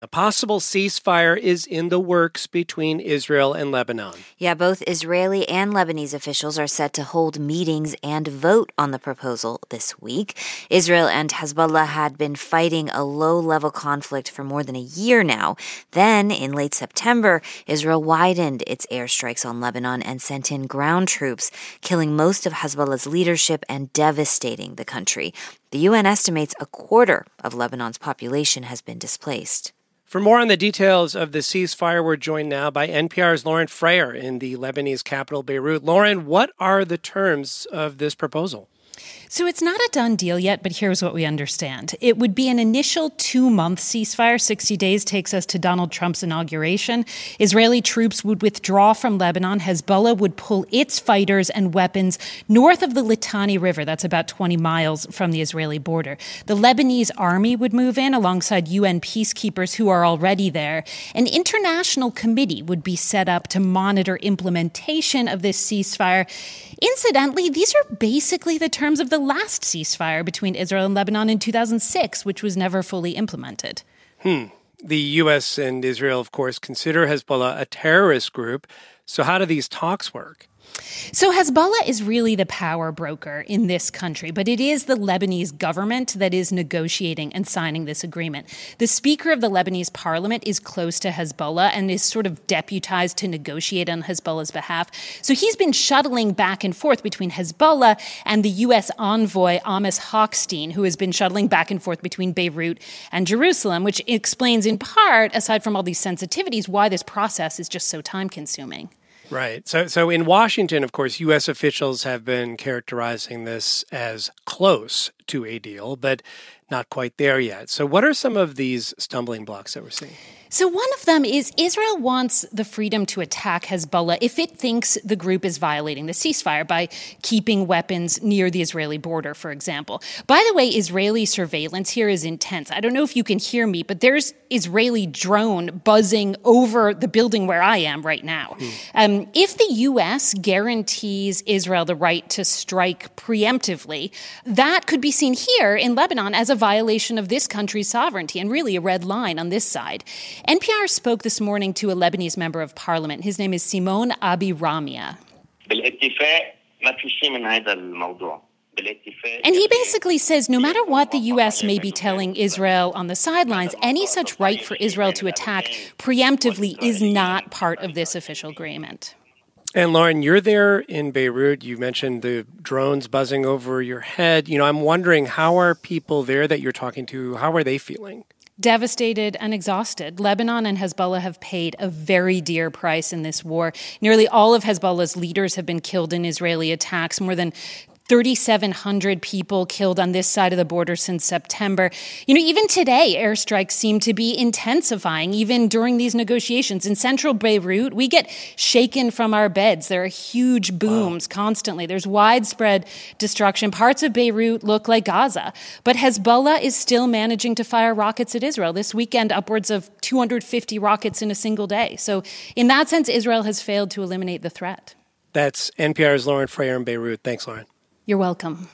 possible ceasefire is in the works between Israel and Lebanon. Yeah, both Israeli and Lebanese officials are set to hold meetings and vote on the proposal this week. Israel and Hezbollah had been fighting a low-level conflict for more than a year now. Then, in late September, Israel widened its airstrikes on Lebanon and sent in ground troops, killing most of Hezbollah's leadership and devastating the country. The UN estimates a quarter of Lebanon's population has been displaced. For more on the details of the ceasefire, we're joined now by NPR's Lauren Frayer in the Lebanese capital, Beirut. Lauren, what are the terms of this proposal? So it's not a done deal yet, but here's what we understand. It would be an initial 2-month ceasefire. 60 days takes us to Donald Trump's inauguration. Israeli troops would withdraw from Lebanon. Hezbollah would pull its fighters and weapons north of the Litani River. That's about 20 miles from the Israeli border. The Lebanese army would move in alongside UN peacekeepers who are already there. An international committee would be set up to monitor implementation of this ceasefire. Incidentally, these are basically the terms of the last ceasefire between Israel and Lebanon in 2006, which was never fully implemented. The U.S. and Israel, of course, consider Hezbollah a terrorist group. So how do these talks work? So Hezbollah is really the power broker in this country, but it is the Lebanese government that is negotiating and signing this agreement. The Speaker of the Lebanese parliament is close to Hezbollah and is sort of deputized to negotiate on Hezbollah's behalf. So he's been shuttling back and forth between Hezbollah and the U.S. envoy Amos Hochstein, who has been shuttling back and forth between Beirut and Jerusalem, which explains in part, aside from all these sensitivities, why this process is just so time-consuming. Right. So in Washington, of course, U.S. officials have been characterizing this as close to a deal, but not quite there yet. So what are some of these stumbling blocks that we're seeing? So one of them is Israel wants the freedom to attack Hezbollah if it thinks the group is violating the ceasefire by keeping weapons near the Israeli border, for example. By the way, Israeli surveillance here is intense. I don't know if you can hear me, but there's Israeli drone buzzing over the building where I am right now. If the U.S. guarantees Israel the right to strike preemptively, that could be seen here in Lebanon as a violation of this country's sovereignty and really a red line on this side. NPR spoke this morning to a Lebanese member of parliament. His name is Simon Abi Ramia. And he basically says no matter what the U.S. may be telling Israel on the sidelines, any such right for Israel to attack preemptively is not part of this official agreement. And Lauren, you're there in Beirut. You mentioned the drones buzzing over your head. You know, I'm wondering, how are people there that you're talking to, how are they feeling? Devastated and exhausted. Lebanon and Hezbollah have paid a very dear price in this war. Nearly all of Hezbollah's leaders have been killed in Israeli attacks. More than 3,700 people killed on this side of the border since September. You know, even today, airstrikes seem to be intensifying, even during these negotiations. In central Beirut, we get shaken from our beds. There are huge booms constantly. There's widespread destruction. Parts of Beirut look like Gaza. But Hezbollah is still managing to fire rockets at Israel. This weekend, upwards of 250 rockets in a single day. So in that sense, Israel has failed to eliminate the threat. That's NPR's Lauren Frayer in Beirut. Thanks, Lauren. You're welcome.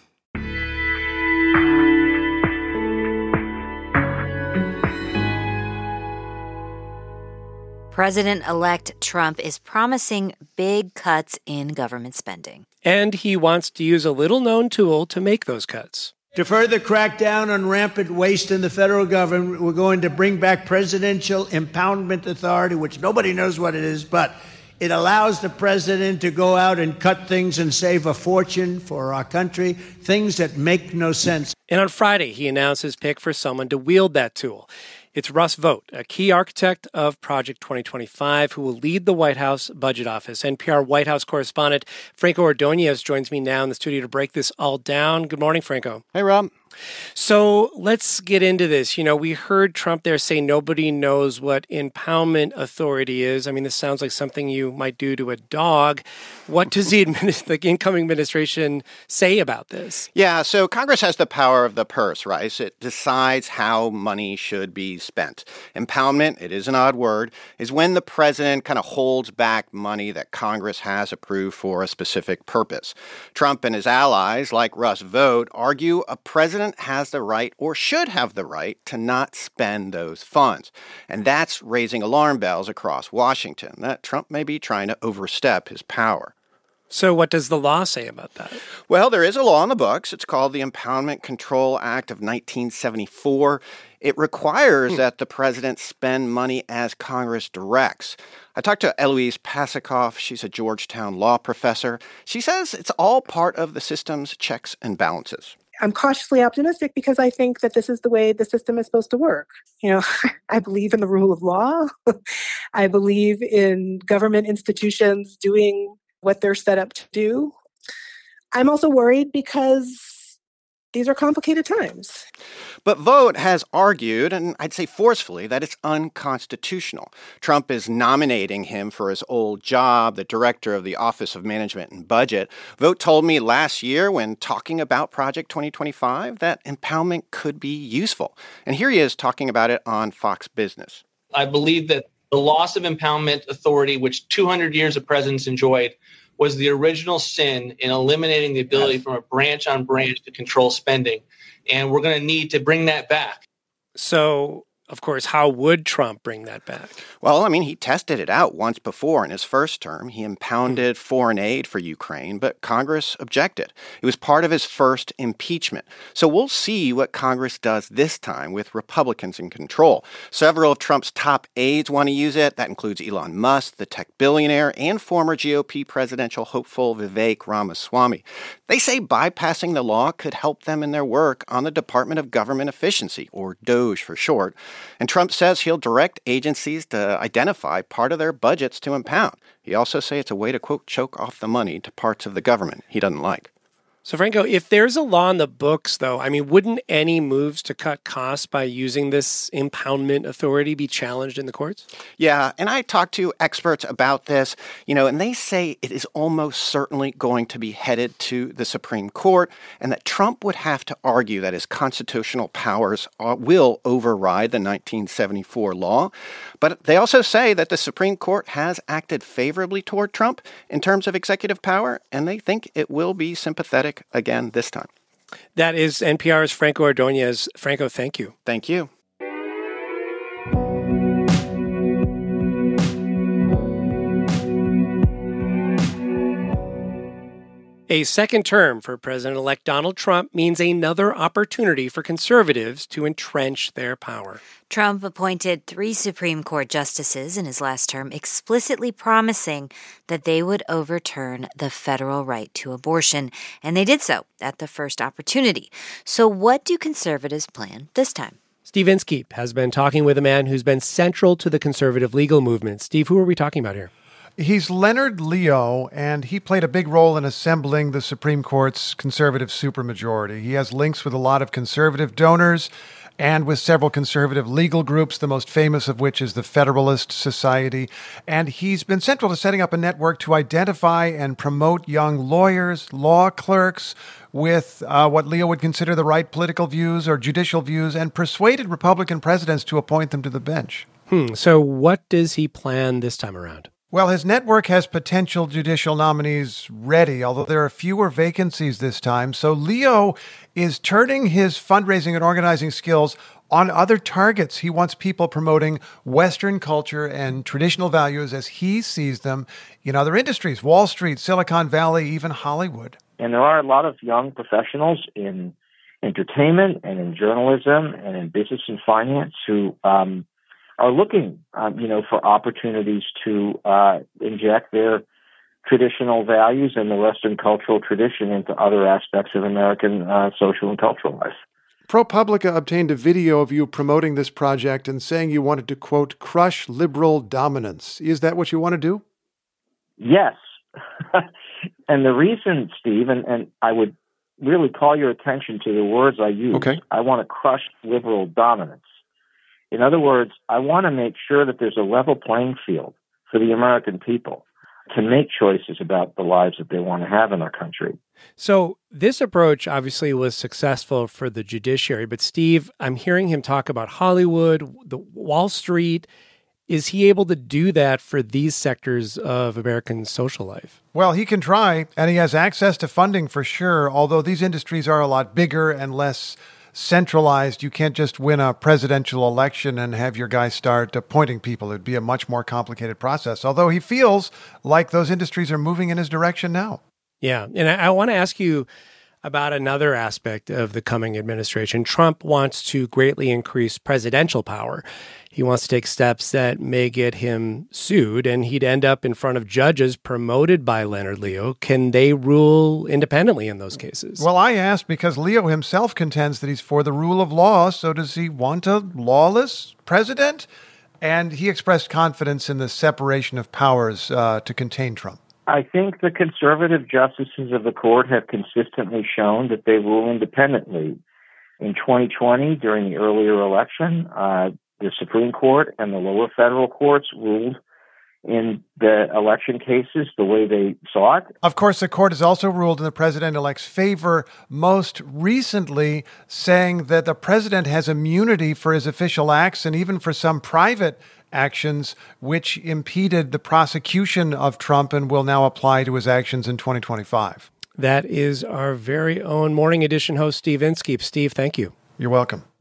President-elect Trump is promising big cuts in government spending. And he wants to use a little-known tool to make those cuts. To further crack down on rampant waste in the federal government, we're going to bring back Presidential Impoundment Authority, which nobody knows what it is, but it allows the president to go out and cut things and save a fortune for our country, things that make no sense. And on Friday, he announced his pick for someone to wield that tool. It's Russ Vought, a key architect of Project 2025, who will lead the White House Budget Office. NPR White House correspondent Franco Ordonez joins me now in the studio to break this all down. Good morning, Franco. Hey, Rob. So let's get into this. You know, we heard Trump there say nobody knows what impoundment authority is. I mean, this sounds like something you might do to a dog. What does the incoming administration say about this? Yeah, so Congress has the power of the purse, right? It decides how money should be spent. Impoundment, it is an odd word, is when the president kind of holds back money that Congress has approved for a specific purpose. Trump and his allies, like Russ Vought, argue a president president has the right, or should have the right, to not spend those funds. And that's raising alarm bells across Washington that Trump may be trying to overstep his power. So what does the law say about that? Well, there is a law in the books. It's called the Impoundment Control Act of 1974. It requires that the president spend money as Congress directs. I talked to Eloise Pasakoff. She's a Georgetown law professor. She says it's all part of the system's checks and balances. I'm cautiously optimistic because I think that this is the way the system is supposed to work. I believe in the rule of law. I believe in government institutions doing what they're set up to do. I'm also worried because these are complicated times. But Vogt has argued, and I'd say forcefully, that it's unconstitutional. Trump is nominating him for his old job, the director of the Office of Management and Budget. Vogt told me last year when talking about Project 2025 that impoundment could be useful. And here he is talking about it on Fox Business. I believe that the loss of impoundment authority, which 200 years of presidents enjoyed, was the original sin in eliminating the ability from a branch on branch to control spending. And we're going to need to bring that back. So, of course, how would Trump bring that back? Well, he tested it out once before in his first term. He impounded foreign aid for Ukraine, but Congress objected. It was part of his first impeachment. So we'll see what Congress does this time with Republicans in control. Several of Trump's top aides want to use it. That includes Elon Musk, the tech billionaire, and former GOP presidential hopeful Vivek Ramaswamy. They say bypassing the law could help them in their work on the Department of Government Efficiency, or DOGE for short. And Trump says he'll direct agencies to identify part of their budgets to impound. He also says it's a way to, quote, choke off the money to parts of the government he doesn't like. So, Franco, if there's a law in the books, though, wouldn't any moves to cut costs by using this impoundment authority be challenged in the courts? Yeah, and I talked to experts about this, and they say it is almost certainly going to be headed to the Supreme Court and that Trump would have to argue that his constitutional powers will override the 1974 law. But they also say that the Supreme Court has acted favorably toward Trump in terms of executive power, and they think it will be sympathetic again this time. That is NPR's Franco Ordonez. Franco, thank you. Thank you. A second term for President-elect Donald Trump means another opportunity for conservatives to entrench their power. Trump appointed 3 Supreme Court justices in his last term, explicitly promising that they would overturn the federal right to abortion, and they did so at the first opportunity. So what do conservatives plan this time? Steve Inskeep has been talking with a man who's been central to the conservative legal movement. Steve, who are we talking about here? He's Leonard Leo, and he played a big role in assembling the Supreme Court's conservative supermajority. He has links with a lot of conservative donors and with several conservative legal groups, the most famous of which is the Federalist Society. And he's been central to setting up a network to identify and promote young lawyers, law clerks, with what Leo would consider the right political views or judicial views, and persuaded Republican presidents to appoint them to the bench. So what does he plan this time around? Well, his network has potential judicial nominees ready, although there are fewer vacancies this time. So Leo is turning his fundraising and organizing skills on other targets. He wants people promoting Western culture and traditional values as he sees them in other industries, Wall Street, Silicon Valley, even Hollywood. And there are a lot of young professionals in entertainment and in journalism and in business and finance who are looking, for opportunities to inject their traditional values and the Western cultural tradition into other aspects of American social and cultural life. ProPublica obtained a video of you promoting this project and saying you wanted to, quote, crush liberal dominance. Is that what you want to do? Yes. And the reason, Steve, and I would really call your attention to the words I use. Okay. I want to crush liberal dominance. In other words, I want to make sure that there's a level playing field for the American people to make choices about the lives that they want to have in our country. So this approach obviously was successful for the judiciary, but Steve, I'm hearing him talk about Hollywood, the Wall Street. Is he able to do that for these sectors of American social life? Well, he can try, and he has access to funding for sure, although these industries are a lot bigger and less centralized. You can't just win a presidential election and have your guy start appointing people. It'd be a much more complicated process, although he feels like those industries are moving in his direction now. Yeah. And I want to ask you about another aspect of the coming administration. Trump wants to greatly increase presidential power. He wants to take steps that may get him sued, and he'd end up in front of judges promoted by Leonard Leo. Can they rule independently in those cases? Well, I asked because Leo himself contends that he's for the rule of law. So does he want a lawless president? And he expressed confidence in the separation of powers to contain Trump. I think the conservative justices of the court have consistently shown that they rule independently. In 2020, during the earlier election, the Supreme Court and the lower federal courts ruled in the election cases the way they saw it. Of course, the court has also ruled in the president-elect's favor, most recently saying that the president has immunity for his official acts and even for some private actions which impeded the prosecution of Trump and will now apply to his actions in 2025. That is our very own Morning Edition host, Steve Inskeep. Steve, thank you. You're welcome.